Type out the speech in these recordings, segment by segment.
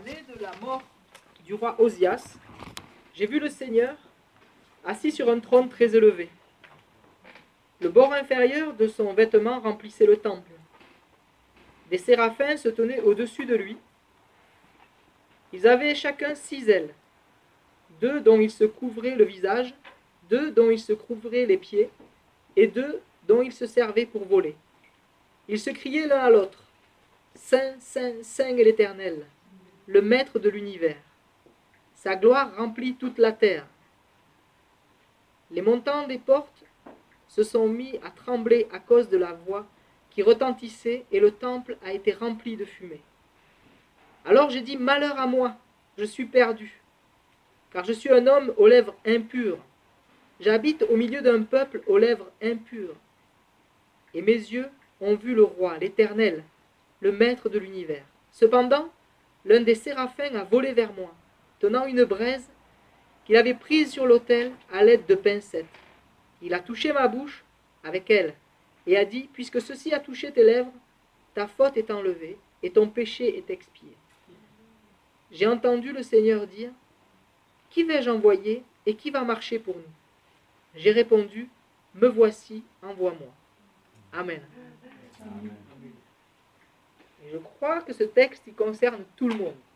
L'année de la mort du roi Osias, j'ai vu le Seigneur assis sur un trône très élevé. Le bord inférieur de son vêtement remplissait le temple. Des séraphins se tenaient au-dessus de lui. Ils avaient chacun 6 ailes, 2 dont ils se couvraient le visage, 2 dont ils se couvraient les pieds, et 2 dont ils se servaient pour voler. Ils se criaient l'un à l'autre: Saint, Saint, Saint est l'Éternel, le Maître de l'univers. Sa gloire remplit toute la terre. Les montants des portes se sont mis à trembler à cause de la voix qui retentissait, et le temple a été rempli de fumée. Alors j'ai dit: malheur à moi, je suis perdu, car je suis un homme aux lèvres impures. J'habite au milieu d'un peuple aux lèvres impures. Et mes yeux ont vu le roi, l'Éternel, le Maître de l'univers. Cependant, l'un des séraphins a volé vers moi, tenant une braise qu'il avait prise sur l'autel à l'aide de pincettes. Il a touché ma bouche avec elle et a dit: puisque ceci a touché tes lèvres, ta faute est enlevée et ton péché est expié. J'ai entendu le Seigneur dire: qui vais-je envoyer et qui va marcher pour nous? J'ai répondu: me voici, envoie-moi. Amen. Amen. Et je crois que ce texte il concerne tout le monde.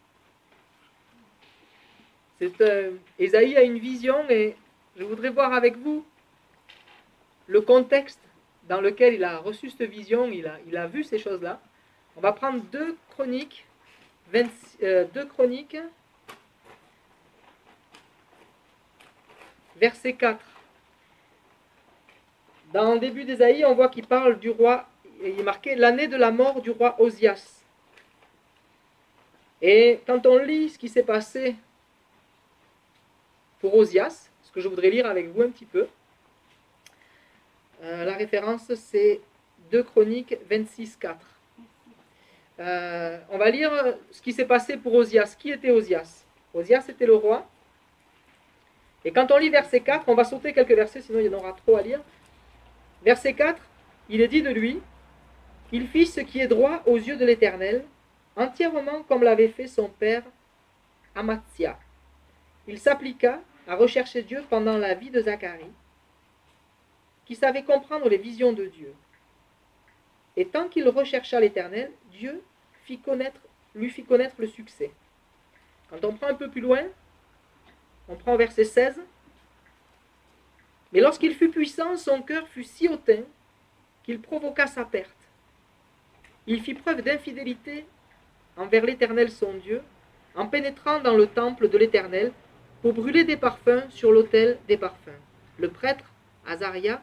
Ésaïe a une vision et je voudrais voir avec vous le contexte dans lequel il a reçu cette vision, il a vu ces choses-là. On va prendre 2 Chroniques, 2 Chroniques, verset 4. Dans le début d'Ésaïe, on voit qu'il parle du roi, il est marqué l'année de la mort du roi Osias. Et quand on lit ce qui s'est passé pour Osias, ce que je voudrais lire avec vous un petit peu, la référence c'est 2 Chroniques 26, 4. On va lire ce qui s'est passé pour Osias. Qui était Osias? Osias était le roi. Et quand on lit verset 4, on va sauter quelques versets, sinon il y en aura trop à lire. Verset 4, il est dit de lui: il fit ce qui est droit aux yeux de l'Éternel, entièrement comme l'avait fait son père Amatzia. Il s'appliqua à rechercher Dieu pendant la vie de Zacharie, qui savait comprendre les visions de Dieu. Et tant qu'il rechercha l'Éternel, Dieu lui fit connaître le succès. Quand on prend un peu plus loin, on prend verset 16. Mais lorsqu'il fut puissant, son cœur fut si hautain qu'il provoqua sa perte. Il fit preuve d'infidélité envers l'Éternel son Dieu, en pénétrant dans le temple de l'Éternel pour brûler des parfums sur l'autel des parfums. Le prêtre Azaria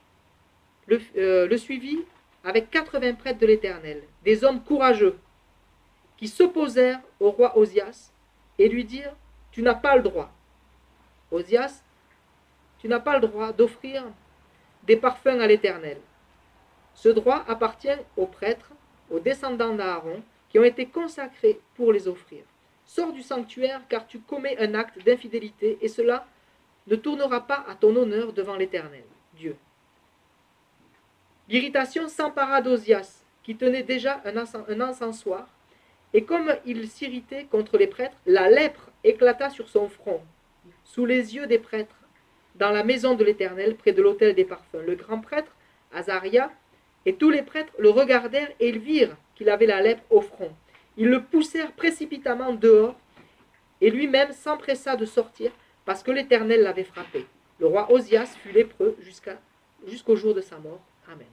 le suivit avec 80 prêtres de l'Éternel, des hommes courageux, qui s'opposèrent au roi Osias et lui dirent: tu n'as pas le droit. Osias, tu n'as pas le droit d'offrir des parfums à l'Éternel. Ce droit appartient aux prêtres, aux descendants d'Aaron, qui ont été consacrés pour les offrir. Sors du sanctuaire, car tu commets un acte d'infidélité, et cela ne tournera pas à ton honneur devant l'Éternel, Dieu. L'irritation s'empara d'Osias, qui tenait déjà un encensoir, et comme il s'irritait contre les prêtres, la lèpre éclata sur son front, sous les yeux des prêtres, dans la maison de l'Éternel, près de l'autel des parfums. Le grand prêtre, Azaria, et tous les prêtres le regardèrent et ils virent qu'il avait la lèpre au front. Ils le poussèrent précipitamment dehors, et lui-même s'empressa de sortir, parce que l'Éternel l'avait frappé. Le roi Osias fut lépreux jusqu'au jour de sa mort. Amen.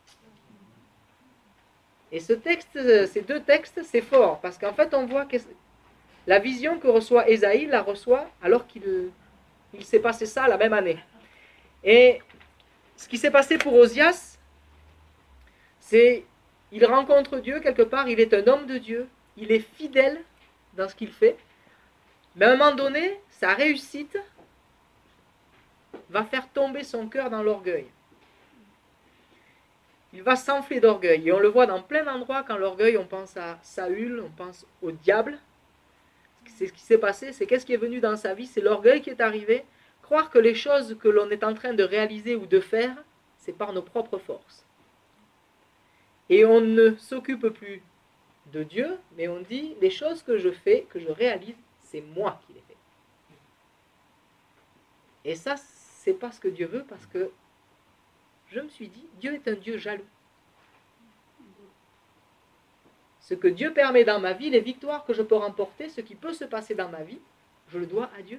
Et ces 2 textes, c'est fort, parce qu'en fait, on voit que la vision que reçoit Ésaïe, la reçoit alors qu'il s'est passé ça la même année. Et ce qui s'est passé pour Osias, c'est il rencontre Dieu quelque part, il est un homme de Dieu, il est fidèle dans ce qu'il fait, mais à un moment donné, sa réussite va faire tomber son cœur dans l'orgueil. Il va s'enfler d'orgueil. Et on le voit dans plein d'endroits, quand l'orgueil, on pense à Saül, on pense au diable. C'est ce qui s'est passé, c'est qu'est-ce qui est venu dans sa vie, c'est l'orgueil qui est arrivé. Croire que les choses que l'on est en train de réaliser ou de faire, c'est par nos propres forces. Et on ne s'occupe plus de Dieu, mais on dit les choses que je fais, que je réalise, c'est moi qui les fais. Et ça, c'est pas ce que Dieu veut, parce que je me suis dit, Dieu est un Dieu jaloux. Ce que Dieu permet dans ma vie, les victoires que je peux remporter, ce qui peut se passer dans ma vie, je le dois à Dieu.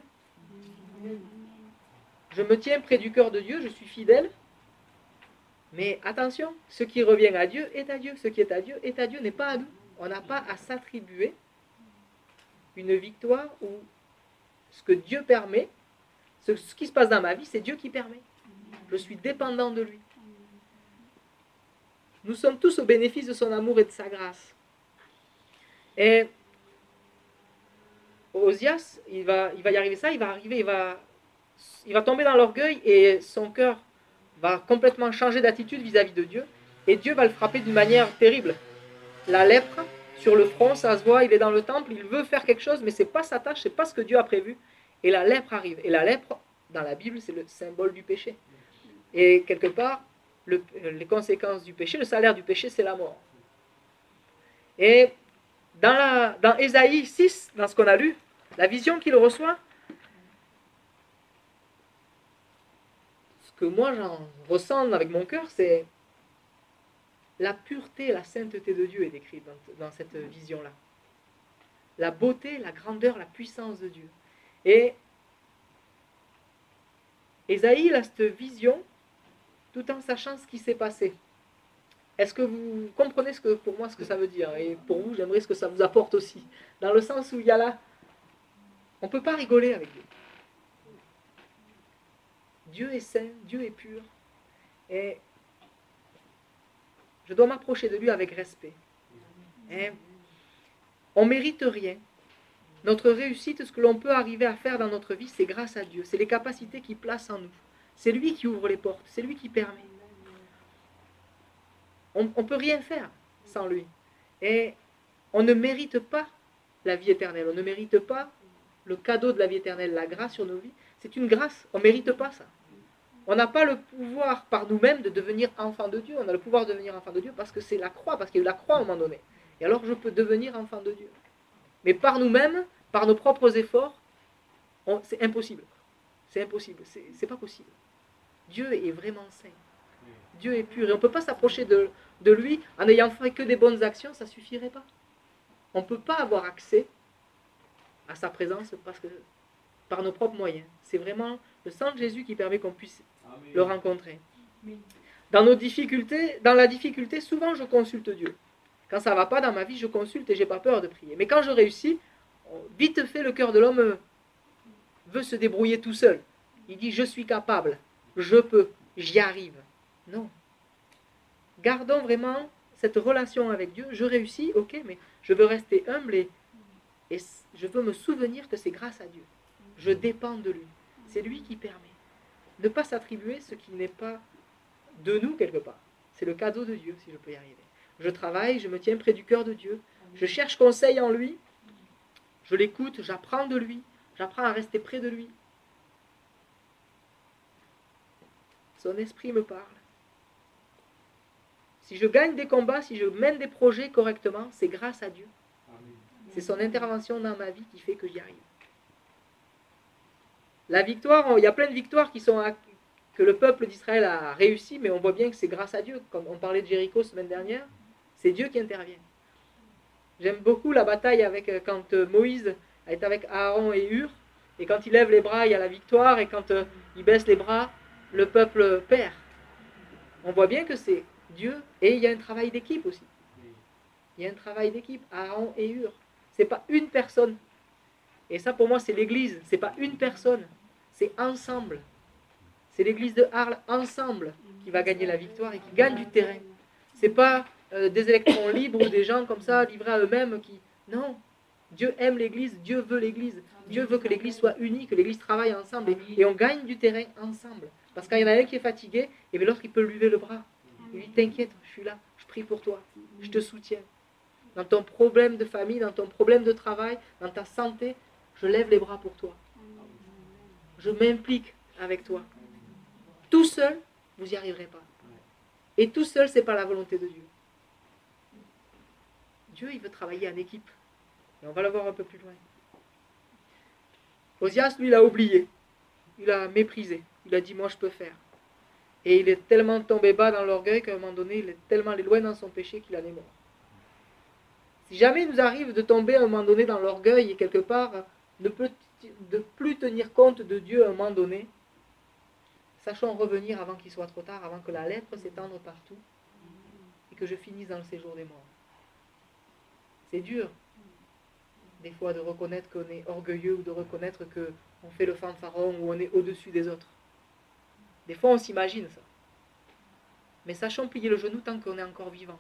Je me tiens près du cœur de Dieu, je suis fidèle. Mais attention, ce qui revient à Dieu est à Dieu. Ce qui est à Dieu est à Dieu, n'est pas à nous. On n'a pas à s'attribuer une victoire ou ce que Dieu permet. Ce qui se passe dans ma vie, c'est Dieu qui permet. Je suis dépendant de lui. Nous sommes tous au bénéfice de son amour et de sa grâce. Et Osias, il va y arriver ça, il va tomber dans l'orgueil et son cœur va complètement changer d'attitude vis-à-vis de Dieu. Et Dieu va le frapper d'une manière terrible. La lèpre sur le front, ça se voit, il est dans le temple, il veut faire quelque chose, mais ce n'est pas sa tâche, ce n'est pas ce que Dieu a prévu. Et la lèpre arrive. Et la lèpre, dans la Bible, c'est le symbole du péché. Et quelque part, les conséquences du péché, le salaire du péché, c'est la mort. Et dans Ésaïe 6, dans ce qu'on a lu, la vision qu'il reçoit, ce que moi j'en ressens avec mon cœur, c'est la pureté, la sainteté de Dieu est décrite dans cette vision-là. La beauté, la grandeur, la puissance de Dieu. Et Ésaïe a cette vision tout en sachant ce qui s'est passé. Est-ce que vous comprenez pour moi ce que ça veut dire? Et pour vous, j'aimerais ce que ça vous apporte aussi. Dans le sens où il y a là, on ne peut pas rigoler avec Dieu. Dieu est saint, Dieu est pur. Et je dois m'approcher de lui avec respect. Et on ne mérite rien. Notre réussite, ce que l'on peut arriver à faire dans notre vie, c'est grâce à Dieu. C'est les capacités qu'il place en nous. C'est lui qui ouvre les portes, c'est lui qui permet. On ne peut rien faire sans lui. Et on ne mérite pas la vie éternelle. On ne mérite pas le cadeau de la vie éternelle, la grâce sur nos vies. C'est une grâce. On ne mérite pas ça. On n'a pas le pouvoir par nous-mêmes de devenir enfant de Dieu. On a le pouvoir de devenir enfant de Dieu parce que c'est la croix, parce qu'il y a eu la croix à un moment donné. Et alors je peux devenir enfant de Dieu. Mais par nous-mêmes, par nos propres efforts, c'est impossible. C'est impossible. C'est pas possible. Dieu est vraiment saint. Dieu est pur. Et on ne peut pas s'approcher de lui en n'ayant fait que des bonnes actions, ça ne suffirait pas. On ne peut pas avoir accès à sa présence par nos propres moyens. C'est vraiment le sang de Jésus qui permet qu'on puisse le rencontrer. Dans la difficulté, souvent je consulte Dieu. Quand ça ne va pas dans ma vie, je consulte et je n'ai pas peur de prier. Mais quand je réussis, vite fait, le cœur de l'homme veut se débrouiller tout seul. Il dit, je suis capable, je peux, j'y arrive. Non. Gardons vraiment cette relation avec Dieu. Je réussis, ok, mais je veux rester humble et je veux me souvenir que c'est grâce à Dieu. Je dépends de lui. C'est lui qui permet. Ne pas s'attribuer ce qui n'est pas de nous quelque part. C'est le cadeau de Dieu, si je peux y arriver. Je travaille, je me tiens près du cœur de Dieu. Je cherche conseil en lui. Je l'écoute, j'apprends de lui. J'apprends à rester près de lui. Son esprit me parle. Si je gagne des combats, si je mène des projets correctement, c'est grâce à Dieu. C'est son intervention dans ma vie qui fait que j'y arrive. La victoire, il y a plein de victoires que le peuple d'Israël a réussi, mais on voit bien que c'est grâce à Dieu. Comme on parlait de Jéricho semaine dernière, c'est Dieu qui intervient. J'aime beaucoup la bataille quand Moïse est avec Aaron et Hur, et quand il lève les bras, il y a la victoire, et quand il baisse les bras, le peuple perd. On voit bien que c'est Dieu, et il y a un travail d'équipe aussi. Il y a un travail d'équipe, Aaron et Hur. C'est pas une personne. Et ça pour moi c'est l'église, c'est pas une personne, c'est ensemble. C'est l'église de Arles ensemble qui va gagner la victoire et qui gagne du terrain. C'est pas des électrons libres ou des gens comme ça livrés à eux-mêmes qui... Non, Dieu aime l'église, Dieu veut l'église. Dieu veut que l'église soit unie, que l'église travaille ensemble et on gagne du terrain ensemble. Parce qu'il y en a un qui est fatigué, et l'autre il peut lever le bras. Il dit t'inquiète, je suis là, je prie pour toi, je te soutiens. Dans ton problème de famille, dans ton problème de travail, dans ta santé, je lève les bras pour toi. Je m'implique avec toi. Tout seul, vous n'y arriverez pas. Et tout seul, ce n'est pas la volonté de Dieu. Dieu, il veut travailler en équipe. Et on va le voir un peu plus loin. Osias, lui, il a oublié. Il a méprisé. Il a dit, moi, je peux faire. Et il est tellement tombé bas dans l'orgueil qu'à un moment donné, il est tellement allé loin dans son péché qu'il en est mort. Si jamais il nous arrive de tomber à un moment donné dans l'orgueil et quelque part de plus tenir compte de Dieu à un moment donné, sachons revenir avant qu'il soit trop tard, avant que la lèpre s'étende partout et que je finisse dans le séjour des morts. C'est dur, des fois, de reconnaître qu'on est orgueilleux ou de reconnaître qu'on fait le fanfaron ou on est au-dessus des autres. Des fois, on s'imagine ça. Mais sachons plier le genou tant qu'on est encore vivant.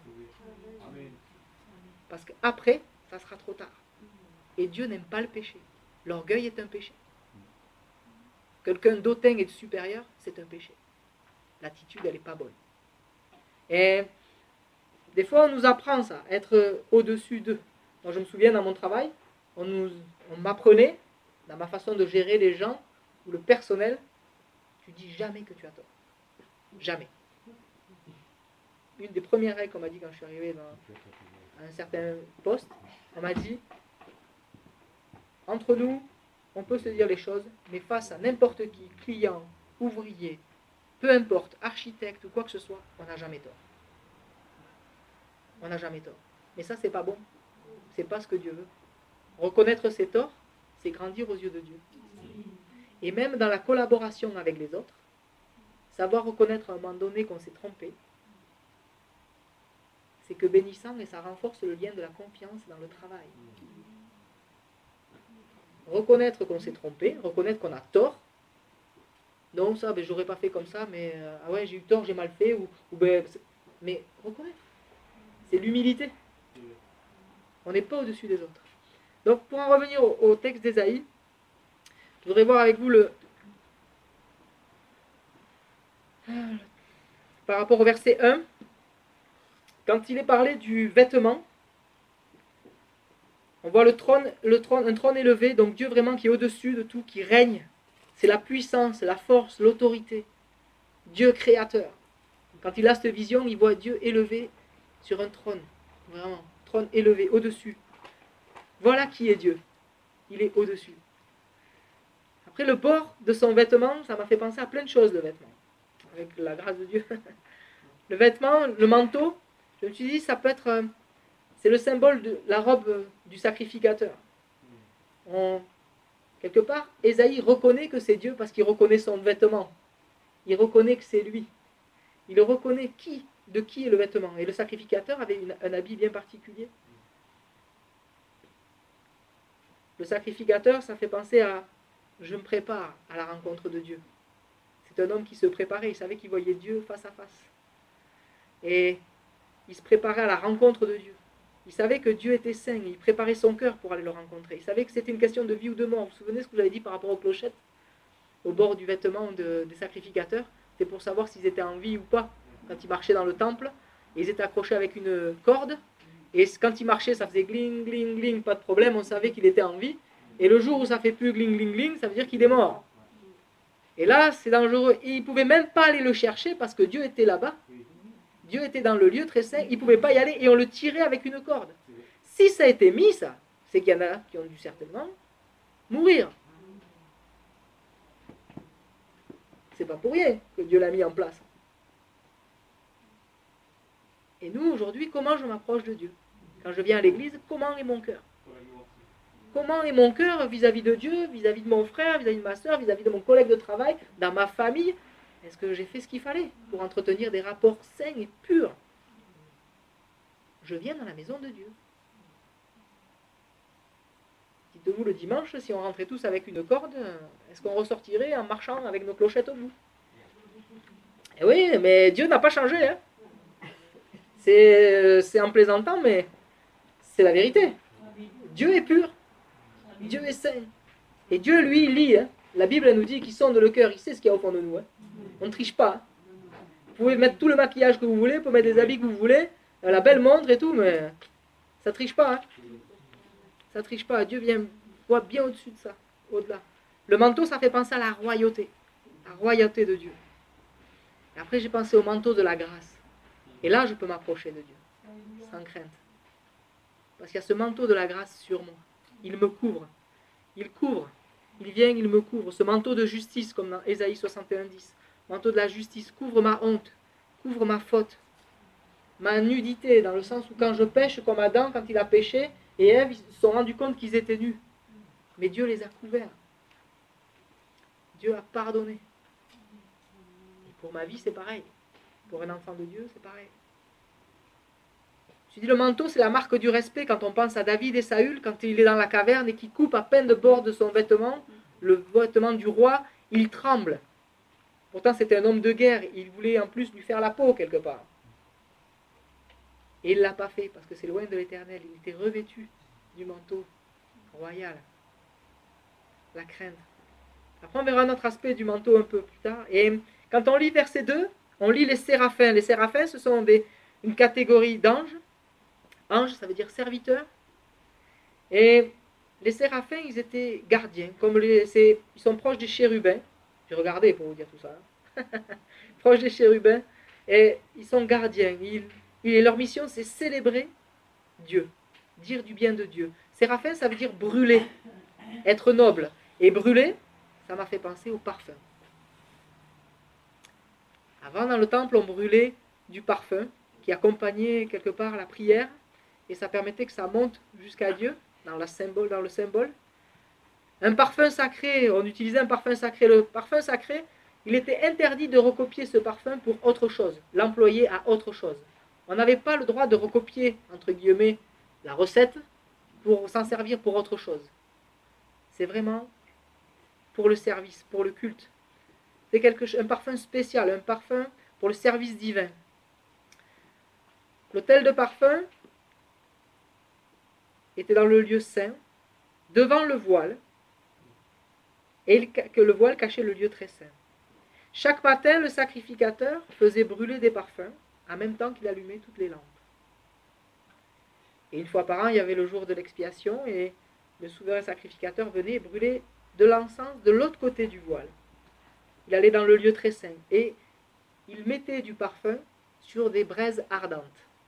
Parce qu'après, ça sera trop tard. Et Dieu n'aime pas le péché. L'orgueil est un péché. Quelqu'un d'autant et de supérieur, c'est un péché. L'attitude, elle n'est pas bonne. Et des fois, on nous apprend ça, être au-dessus d'eux. Moi, je me souviens, dans mon travail, on m'apprenait, dans ma façon de gérer les gens, ou le personnel, tu dis jamais que tu as tort. Jamais. Une des premières règles qu'on m'a dit quand je suis arrivé à un certain poste, on m'a dit, entre nous, on peut se dire les choses, mais face à n'importe qui, client, ouvrier, peu importe, architecte ou quoi que ce soit, on n'a jamais tort. On n'a jamais tort. Mais ça, c'est pas bon. C'est pas ce que Dieu veut. Reconnaître ses torts, c'est grandir aux yeux de Dieu. Et même dans la collaboration avec les autres, savoir reconnaître à un moment donné qu'on s'est trompé, c'est que bénissant et ça renforce le lien de la confiance dans le travail. Reconnaître qu'on s'est trompé, reconnaître qu'on a tort. Non, ça, j'aurais pas fait comme ça, mais ah ouais, j'ai eu tort, j'ai mal fait, mais reconnaître. C'est l'humilité. On n'est pas au-dessus des autres. Donc, pour en revenir au texte d'Ésaïe, je voudrais voir avec vous par rapport au verset 1, quand il est parlé du vêtement, on voit un trône élevé, donc Dieu vraiment qui est au-dessus de tout, qui règne. C'est la puissance, la force, l'autorité. Dieu créateur. Quand il a cette vision, il voit Dieu élevé sur un trône. Vraiment, trône élevé, au-dessus. Voilà qui est Dieu. Il est au-dessus. Après, le bord de son vêtement, ça m'a fait penser à plein de choses, le vêtement. Avec la grâce de Dieu. Le vêtement, le manteau, je me suis dit, ça peut être... c'est le symbole de la robe du sacrificateur. Quelque part, Ésaïe reconnaît que c'est Dieu parce qu'il reconnaît son vêtement. Il reconnaît que c'est lui. Il reconnaît de qui est le vêtement. Et le sacrificateur avait un habit bien particulier. Le sacrificateur, ça fait penser à « je me prépare à la rencontre de Dieu ». C'est un homme qui se préparait, il savait qu'il voyait Dieu face à face. Et il se préparait à la rencontre de Dieu. Il savait que Dieu était saint, il préparait son cœur pour aller le rencontrer. Il savait que c'était une question de vie ou de mort. Vous vous souvenez ce que j'avais dit par rapport aux clochettes, au bord du vêtement des sacrificateurs? C'est pour savoir s'ils étaient en vie ou pas. Quand ils marchaient dans le temple, ils étaient accrochés avec une corde, et quand ils marchaient, ça faisait gling, gling, gling, pas de problème, on savait qu'il était en vie. Et le jour où ça fait plus gling, gling, gling, ça veut dire qu'il est mort. Et là, c'est dangereux. Et ils ne pouvaient même pas aller le chercher parce que Dieu était là-bas. Dieu était dans le lieu très saint, ils ne pouvaient pas y aller et on le tirait avec une corde. Si ça a été mis, ça, c'est qu'il y en a qui ont dû certainement mourir. C'est pas pour rien que Dieu l'a mis en place. Et nous, aujourd'hui, comment je m'approche de Dieu? Quand je viens à l'église, comment est mon cœur? Comment est mon cœur vis-à-vis de Dieu, vis-à-vis de mon frère, vis-à-vis de ma soeur, vis-à-vis de mon collègue de travail, dans ma famille? Est-ce que j'ai fait ce qu'il fallait pour entretenir des rapports sains et purs? Je viens dans la maison de Dieu. Dites-vous, le dimanche, si on rentrait tous avec une corde, est-ce qu'on ressortirait en marchant avec nos clochettes au bout? Eh oui, mais Dieu n'a pas changé. Hein. C'est en plaisantant, mais c'est la vérité. Dieu est pur. Dieu est saint. Et Dieu, lui, lit. Hein. La Bible elle nous dit qu'il sonde le cœur, il sait ce qu'il y a au fond de nous. Hein. On ne triche pas. Hein. Vous pouvez mettre tout le maquillage que vous voulez, vous pouvez mettre les habits que vous voulez, la belle montre et tout, mais ça ne triche pas. Hein. Ça ne triche pas. Dieu voit bien au-dessus de ça, au-delà. Le manteau, ça fait penser à la royauté de Dieu. Et après, j'ai pensé au manteau de la grâce. Et là, je peux m'approcher de Dieu, sans crainte. parce qu'il y a ce manteau de la grâce sur moi. Il me couvre. Il couvre. Il vient, il me couvre. Ce manteau de justice, comme dans Ésaïe 61:10. Manteau de la justice, couvre ma honte, couvre ma faute, ma nudité, dans le sens où quand je pêche, comme Adam, quand il a péché, et Ève, ils se sont rendus compte qu'ils étaient nus. Mais Dieu les a couverts. Dieu a pardonné. Et pour ma vie, c'est pareil. Pour un enfant de Dieu, c'est pareil. Je dis, le manteau, c'est la marque du respect quand on pense à David et Saül, quand il est dans la caverne et qu'il coupe à peine de bord de son vêtement, le vêtement du roi, il tremble. Pourtant, c'était un homme de guerre. Il voulait en plus lui faire la peau quelque part. Et il ne l'a pas fait parce que c'est loin de l'Éternel. Il était revêtu du manteau royal. La crainte. Après, on verra un autre aspect du manteau un peu plus tard. Et quand on lit verset 2, on lit les séraphins. Les séraphins, ce sont une catégorie d'anges. Ange, ça veut dire serviteur. Et les séraphins, ils étaient gardiens. Ils sont proches des chérubins. J'ai regardé pour vous dire tout ça. Proches des chérubins. Et ils sont gardiens. Et leur mission, c'est célébrer Dieu. Dire du bien de Dieu. Séraphins, ça veut dire brûler. Être noble. Et brûler, ça m'a fait penser au parfum. Avant, dans le temple, on brûlait du parfum qui accompagnait quelque part la prière. Et ça permettait que ça monte jusqu'à Dieu, dans le symbole. Un parfum sacré, on utilisait un parfum sacré. Le parfum sacré, il était interdit de recopier ce parfum pour autre chose, l'employer à autre chose. On n'avait pas le droit de recopier, entre guillemets, la recette pour s'en servir pour autre chose. C'est vraiment pour le service, pour le culte. C'est un parfum spécial, un parfum pour le service divin. L'autel de parfum était dans le lieu saint, devant le voile, et que le voile cachait le lieu très saint. Chaque matin, le sacrificateur faisait brûler des parfums, en même temps qu'il allumait toutes les lampes. Et une fois par an, il y avait le jour de l'expiation, et le souverain sacrificateur venait brûler de l'encens de l'autre côté du voile. Il allait dans le lieu très saint, et il mettait du parfum sur des braises ardentes.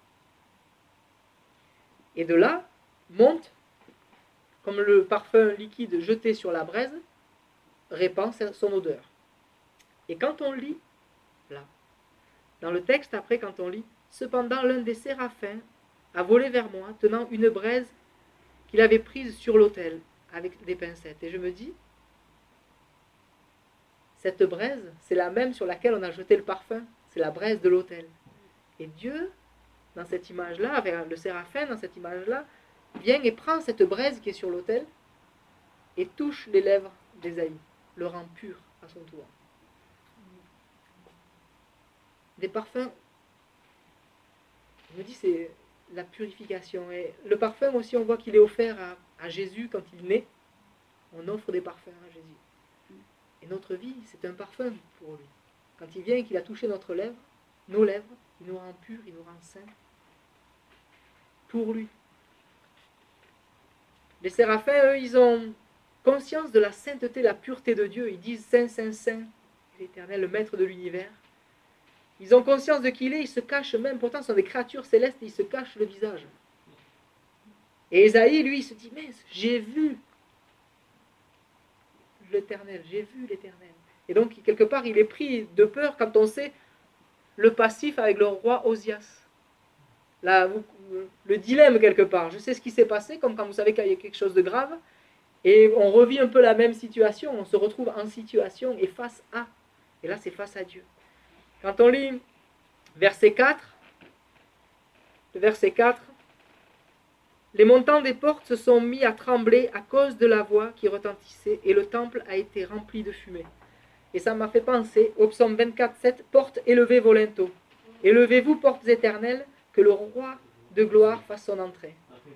Et de là, monte, comme le parfum liquide jeté sur la braise, répand son odeur. Et quand on lit, là, dans le texte après, quand on lit, cependant l'un des séraphins a volé vers moi, tenant une braise qu'il avait prise sur l'autel, avec des pincettes. Et je me dis, cette braise, c'est la même sur laquelle on a jeté le parfum, c'est la braise de l'autel. Et Dieu, dans cette image-là, le séraphin, dans cette image-là, vient et prend cette braise qui est sur l'autel et touche les lèvres d'Ésaïe, le rend pur à son tour. Des parfums, je me dis, c'est la purification. Et le parfum aussi, on voit qu'il est offert à Jésus quand il naît. On offre des parfums à Jésus. Et notre vie, c'est un parfum pour lui. Quand il vient et qu'il a touché nos lèvres, il nous rend purs, il nous rend saints. Pour lui. Les séraphins, eux, ils ont conscience de la sainteté, la pureté de Dieu. Ils disent Saint, Saint, Saint, l'Éternel, le Maître de l'univers. Ils ont conscience de qui il est, ils se cachent même. Pourtant, ce sont des créatures célestes et ils se cachent le visage. Et Ésaïe, lui, il se dit mais j'ai vu l'Éternel, j'ai vu l'Éternel. Et donc, quelque part, il est pris de peur quand on sait le passif avec le roi Osias. Là, le dilemme quelque part. Je sais ce qui s'est passé, comme quand vous savez qu'il y a quelque chose de grave, et on revit un peu la même situation, on se retrouve en situation et face à. Et là, c'est face à Dieu. Quand on lit verset 4, le verset 4, les montants des portes se sont mis à trembler à cause de la voix qui retentissait, et le temple a été rempli de fumée. Et ça m'a fait penser au psaume 24, 7, portes élevées volento. Élevez-vous, portes éternelles, que le roi de gloire fasse son entrée.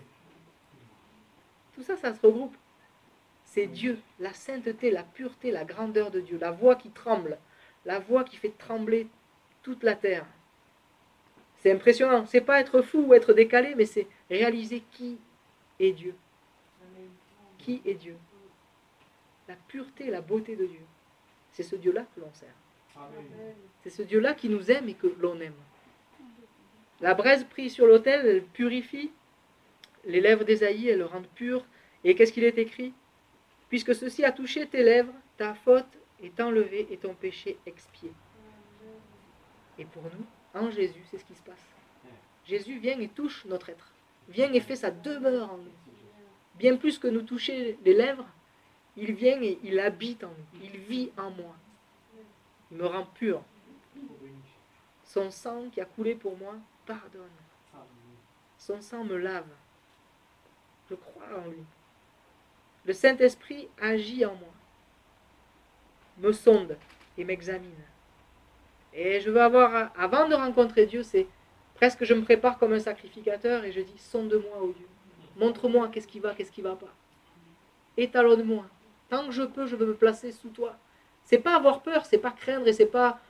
Tout ça, ça se regroupe. C'est Dieu, la sainteté, la pureté, la grandeur de Dieu, la voix qui tremble, la voix qui fait trembler toute la terre. C'est impressionnant. C'est pas être fou ou être décalé, mais c'est réaliser qui est Dieu. Qui est Dieu. La pureté, la beauté de Dieu. C'est ce Dieu-là que l'on sert. C'est ce Dieu-là qui nous aime et que l'on aime. La braise prise sur l'autel, elle purifie les lèvres d'Ésaïe, elles le rendent pur. Et qu'est-ce qu'il est écrit? Puisque ceci a touché tes lèvres, ta faute est enlevée et ton péché expié. Et pour nous, en Jésus, c'est ce qui se passe. Jésus vient et touche notre être. Vient et fait sa demeure en nous. Bien plus que nous toucher les lèvres, il vient et il habite en nous. Il vit en moi. Il me rend pur. Son sang qui a coulé pour moi pardonne. Son sang me lave. Je crois en lui. Le Saint-Esprit agit en moi, me sonde et m'examine. Et je veux avoir, avant de rencontrer Dieu, c'est presque je me prépare comme un sacrificateur et je dis, sonde-moi, ô Dieu. Montre-moi qu'est-ce qui va pas. Étalonne-moi. Tant que je peux, je veux me placer sous toi. C'est pas avoir peur, c'est pas craindre et c'est pas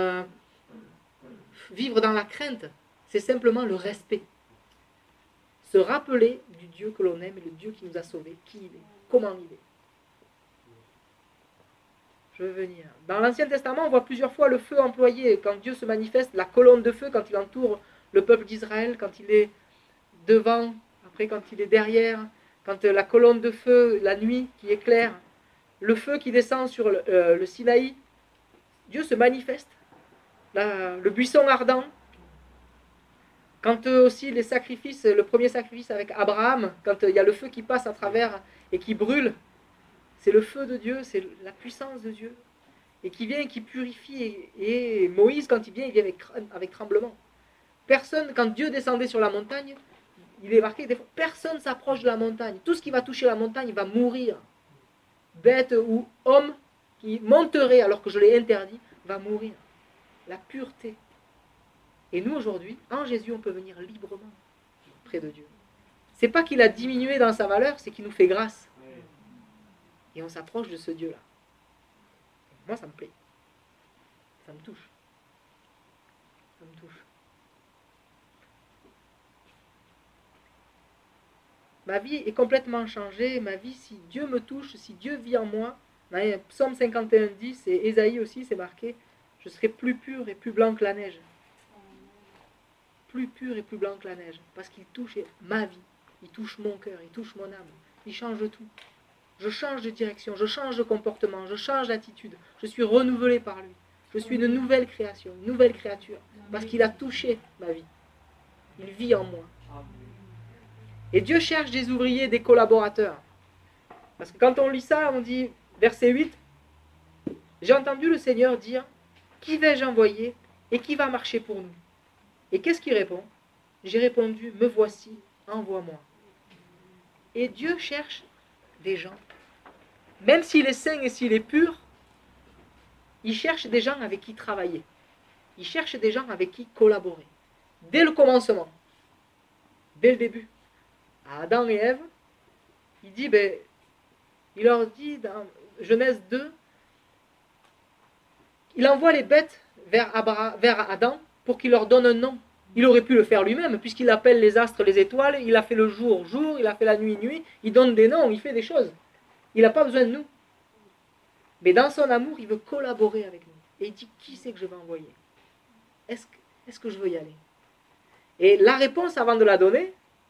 vivre dans la crainte. C'est simplement le respect. Se rappeler du Dieu que l'on aime et le Dieu qui nous a sauvés, qui il est, comment il est. Je veux venir. Dans l'Ancien Testament, on voit plusieurs fois le feu employé. Quand Dieu se manifeste, la colonne de feu, quand il entoure le peuple d'Israël, quand il est devant, après quand il est derrière, quand la colonne de feu, la nuit qui éclaire, le feu qui descend sur le Sinaï, Dieu se manifeste. Le buisson ardent. Quand aussi les sacrifices, le premier sacrifice avec Abraham, quand il y a le feu qui passe à travers et qui brûle, c'est le feu de Dieu, c'est la puissance de Dieu. Et qui vient et qui purifie. Et Moïse, quand il vient avec tremblement. Personne, quand Dieu descendait sur la montagne, il est marqué, des fois, personne ne s'approche de la montagne. Tout ce qui va toucher la montagne va mourir. Bête ou homme qui monterait alors que je l'ai interdit, va mourir. La pureté. Et nous aujourd'hui, en Jésus, on peut venir librement près de Dieu. C'est pas qu'il a diminué dans sa valeur, c'est qu'il nous fait grâce. Et on s'approche de ce Dieu-là. Moi, ça me plaît. Ça me touche. Ça me touche. Ma vie est complètement changée. Ma vie, si Dieu me touche, si Dieu vit en moi, dans Psaume 51, 10 et Ésaïe aussi, c'est marqué, je serai plus pur et plus blanc que la neige. Plus pur et plus blanc que la neige. Parce qu'il touche ma vie. Il touche mon cœur, il touche mon âme. Il change tout. Je change de direction, je change de comportement, je change d'attitude. Je suis renouvelé par lui. Je suis une nouvelle création, une nouvelle créature. Parce qu'il a touché ma vie. Il vit en moi. Et Dieu cherche des ouvriers, des collaborateurs. Parce que quand on lit ça, on dit, verset 8, j'ai entendu le Seigneur dire, qui vais-je envoyer et qui va marcher pour nous? Et qu'est-ce qu'il répond? J'ai répondu, me voici, envoie-moi. Et Dieu cherche des gens. Même s'il est saint et s'il est pur, il cherche des gens avec qui travailler. Il cherche des gens avec qui collaborer. Dès le commencement, dès le début, à Adam et Ève, il leur dit dans Genèse 2, il envoie les bêtes vers Adam pour qu'il leur donne un nom. Il aurait pu le faire lui-même, puisqu'il appelle les astres les étoiles, il a fait le jour, jour, il a fait la nuit, nuit, il donne des noms, il fait des choses. Il n'a pas besoin de nous. Mais dans son amour, il veut collaborer avec nous. Et il dit, qui c'est que je vais envoyer? Est-ce que je veux y aller? Et la réponse, avant de la donner,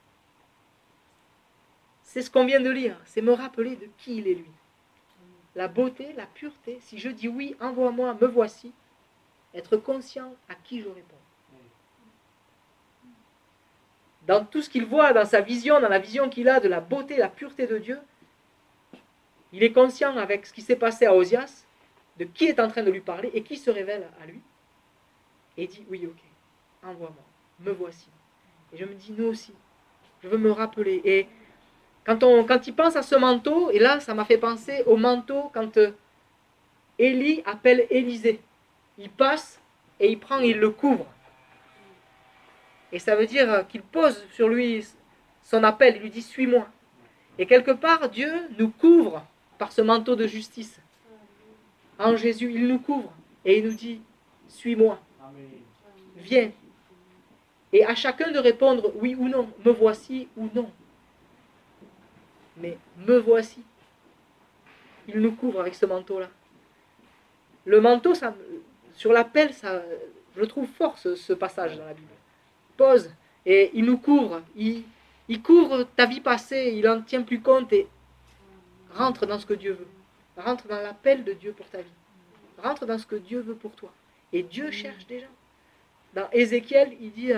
c'est ce qu'on vient de lire. C'est me rappeler de qui il est lui. La beauté, la pureté. Si je dis oui, envoie-moi, me voici. Être conscient à qui je réponds. Dans tout ce qu'il voit, dans sa vision, dans la vision qu'il a de la beauté, la pureté de Dieu, il est conscient avec ce qui s'est passé à Osias, de qui est en train de lui parler et qui se révèle à lui. Et dit, oui, ok, envoie-moi, me voici. Et je me dis, nous aussi, je veux me rappeler. Et quand il pense à ce manteau, et là, ça m'a fait penser au manteau quand Élie appelle Élisée. Il passe et il prend et il le couvre. Et ça veut dire qu'il pose sur lui son appel, il lui dit, suis-moi. Et quelque part, Dieu nous couvre par ce manteau de justice. En Jésus, il nous couvre et il nous dit, suis-moi, viens. Et à chacun de répondre oui ou non, me voici ou non. Mais me voici. Il nous couvre avec ce manteau-là. Le manteau, sur l'appel, je trouve fort ce passage dans la Bible. Pose et il nous couvre, il Il couvre ta vie passée, il n'en tient plus compte et rentre dans ce que Dieu veut. Rentre dans l'appel de Dieu pour ta vie. Rentre dans ce que Dieu veut pour toi. Et Dieu cherche des gens. Dans Ézéchiel, il dit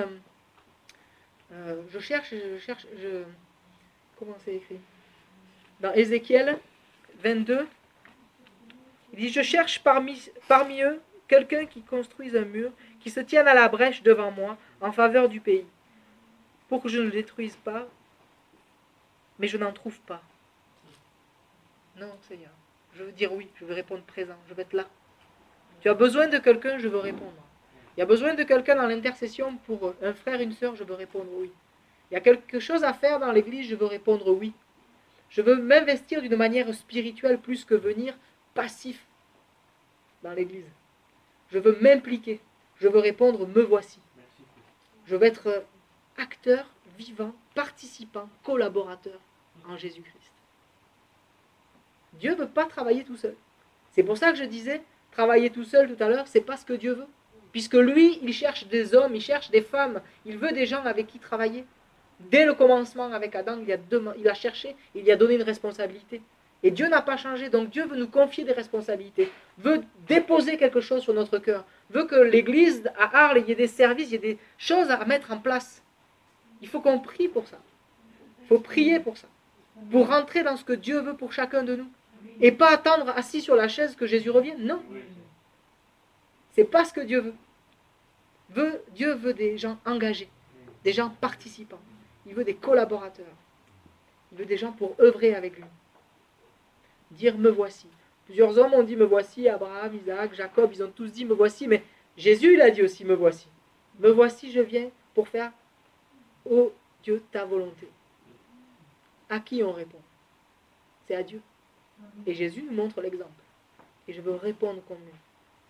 comment c'est écrit? Dans Ézéchiel 22, il dit, je cherche parmi eux quelqu'un qui construise un mur, qui se tienne à la brèche devant moi en faveur du pays, pour que je ne le détruise pas, mais je n'en trouve pas. Non, Seigneur, je veux dire oui, je veux répondre présent, je veux être là. Tu as besoin de quelqu'un, je veux répondre. Il y a besoin de quelqu'un dans l'intercession pour un frère, une sœur, je veux répondre oui. Il y a quelque chose à faire dans l'église, je veux répondre oui. Je veux m'investir d'une manière spirituelle plus que venir passif dans l'église. Je veux m'impliquer. Je veux répondre me voici. Je veux être acteur, vivant, participant, collaborateur en Jésus-Christ. Dieu ne veut pas travailler tout seul. C'est pour ça que je disais, travailler tout seul tout à l'heure, c'est pas ce que Dieu veut. Puisque lui, il cherche des hommes, il cherche des femmes, il veut des gens avec qui travailler. Dès le commencement avec Adam, il a cherché, il lui a donné une responsabilité. Et Dieu n'a pas changé, donc Dieu veut nous confier des responsabilités, veut déposer quelque chose sur notre cœur, veut que l'église à Arles, il y ait des services, il y ait des choses à mettre en place. Il faut qu'on prie pour ça. Il faut prier pour ça. Pour rentrer dans ce que Dieu veut pour chacun de nous. Et pas attendre assis sur la chaise que Jésus revienne. Non. C'est pas ce que Dieu veut. Dieu veut des gens engagés, des gens participants. Il veut des collaborateurs. Il veut des gens pour œuvrer avec lui. Dire me voici. Plusieurs hommes ont dit me voici, Abraham, Isaac, Jacob, ils ont tous dit me voici, mais Jésus il a dit aussi me voici. Me voici, je viens pour faire, ô Dieu, ta volonté. À qui on répond? C'est à Dieu. Et Jésus nous montre l'exemple. Et je veux répondre comme lui.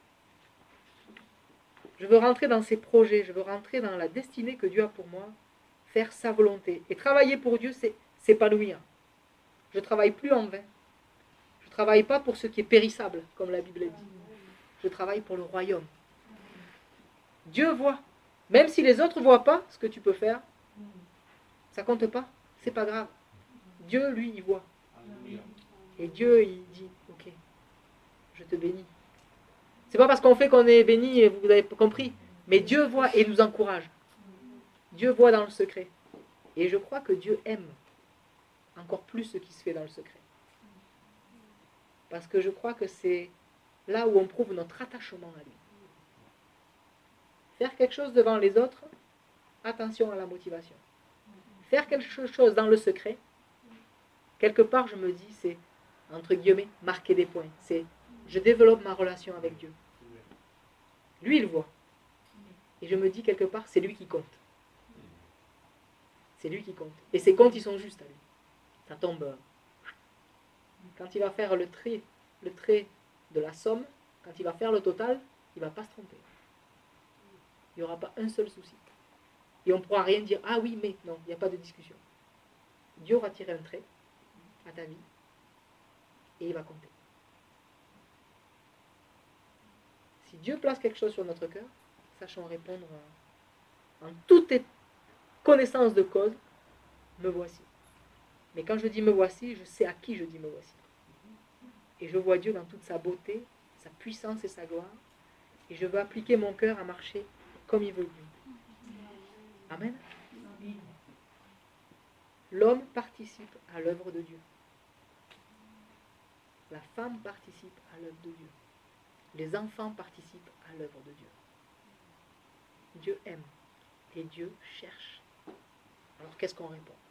Je veux rentrer dans ses projets, je veux rentrer dans la destinée que Dieu a pour moi, faire sa volonté. Et travailler pour Dieu, c'est s'épanouir. Je ne travaille plus en vain. Je ne travaille pas pour ce qui est périssable, comme la Bible dit. Je travaille pour le royaume. Dieu voit. Même si les autres ne voient pas ce que tu peux faire, ça ne compte pas, c'est pas grave. Dieu, lui, il voit. Et Dieu, il dit, ok, je te bénis. C'est pas parce qu'on fait qu'on est béni, vous avez compris, mais Dieu voit et nous encourage. Dieu voit dans le secret. Et je crois que Dieu aime encore plus ce qui se fait dans le secret. Parce que je crois que c'est là où on prouve notre attachement à lui. Faire quelque chose devant les autres, attention à la motivation. Faire quelque chose dans le secret, quelque part je me dis, c'est, entre guillemets, marquer des points. C'est, je développe ma relation avec Dieu. Lui, il voit. Et je me dis, quelque part, c'est lui qui compte. C'est lui qui compte. Et ses comptes, ils sont justes à lui. Ça tombe. Quand il va faire le trait de la somme, quand il va faire le total, il ne va pas se tromper. Il n'y aura pas un seul souci. Et on ne pourra rien dire, ah oui, mais non, il n'y a pas de discussion. Dieu aura tiré un trait à ta vie et il va compter. Si Dieu place quelque chose sur notre cœur, sachons répondre en toute connaissance de cause, me voici. Mais quand je dis me voici, je sais à qui je dis me voici. Et je vois Dieu dans toute sa beauté, sa puissance et sa gloire. Et je veux appliquer mon cœur à marcher comme il veut Dieu. Amen. L'homme participe à l'œuvre de Dieu. La femme participe à l'œuvre de Dieu. Les enfants participent à l'œuvre de Dieu. Dieu aime et Dieu cherche. Alors qu'est-ce qu'on répond?